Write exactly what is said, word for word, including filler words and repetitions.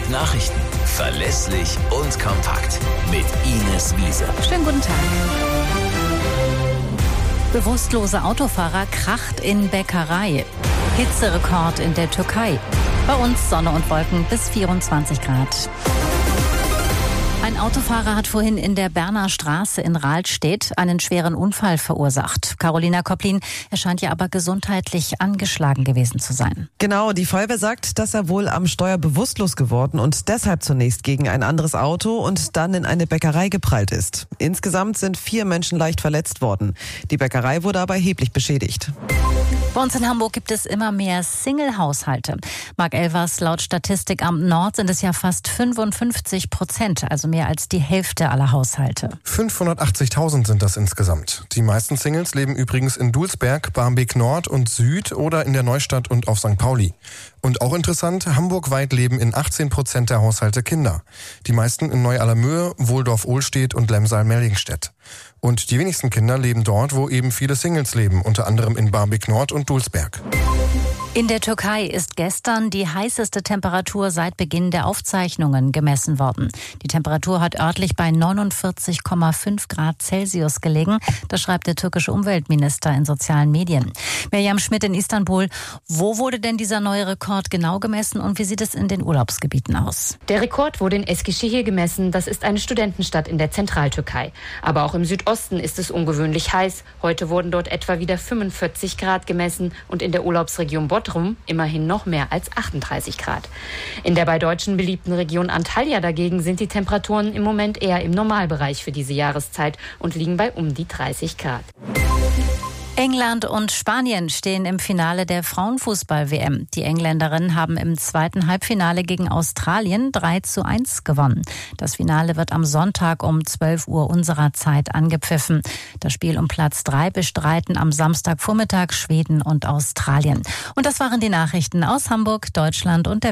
Hamburg Nachrichten. Verlässlich und kompakt. Mit Ines Wiese. Schönen guten Tag. Bewusstlose Autofahrer kracht in Bäckerei. Hitzerekord in der Türkei. Bei uns Sonne und Wolken bis vierundzwanzig Grad. Ein Autofahrer hat vorhin in der Berner Straße in Rahlstedt einen schweren Unfall verursacht. Carolina Koplin, er scheint ja aber gesundheitlich angeschlagen gewesen zu sein. Genau, die Feuerwehr sagt, dass er wohl am Steuer bewusstlos geworden und deshalb zunächst gegen ein anderes Auto und dann in eine Bäckerei geprallt ist. Insgesamt sind vier Menschen leicht verletzt worden. Die Bäckerei wurde aber erheblich beschädigt. Bei uns in Hamburg gibt es immer mehr Single-Haushalte. Marc Elvers, laut Statistikamt Nord sind es ja fast fünfundfünfzig Prozent, also mehr als die Hälfte aller Haushalte. fünfhundertachtzigtausend sind das insgesamt. Die meisten Singles leben übrigens in Dulsberg, Barmbek Nord und Süd oder in der Neustadt und auf Sankt Pauli. Und auch interessant, hamburgweit leben in achtzehn Prozent der Haushalte Kinder. Die meisten in Neu-Allermöhe, Wohldorf-Ohlstedt und Lemsal-Mellingstedt. Und die wenigsten Kinder leben dort, wo eben viele Singles leben, unter anderem in Barmbek Nord und Dulsberg. In der Türkei ist gestern die heißeste Temperatur seit Beginn der Aufzeichnungen gemessen worden. Die Temperatur hat örtlich bei neunundvierzig Komma fünf Grad Celsius gelegen. Das schreibt der türkische Umweltminister in sozialen Medien. Mirjam Schmidt in Istanbul. Wo wurde denn dieser neue Rekord genau gemessen und wie sieht es in den Urlaubsgebieten aus? Der Rekord wurde in Eskişehir gemessen. Das ist eine Studentenstadt in der Zentraltürkei. Aber auch im Südosten ist es ungewöhnlich heiß. Heute wurden dort etwa wieder fünfundvierzig Grad gemessen und in der Urlaubsregion Bodrum immerhin noch mehr als achtunddreißig Grad. In der bei Deutschen beliebten Region Antalya dagegen sind die Temperaturen im Moment eher im Normalbereich für diese Jahreszeit und liegen bei um die dreißig Grad. England und Spanien stehen im Finale der Frauenfußball-W M. Die Engländerinnen haben im zweiten Halbfinale gegen Australien drei zu eins gewonnen. Das Finale wird am Sonntag um zwölf Uhr unserer Zeit angepfiffen. Das Spiel um Platz drei bestreiten am Samstagvormittag Schweden und Australien. Und das waren die Nachrichten aus Hamburg, Deutschland und der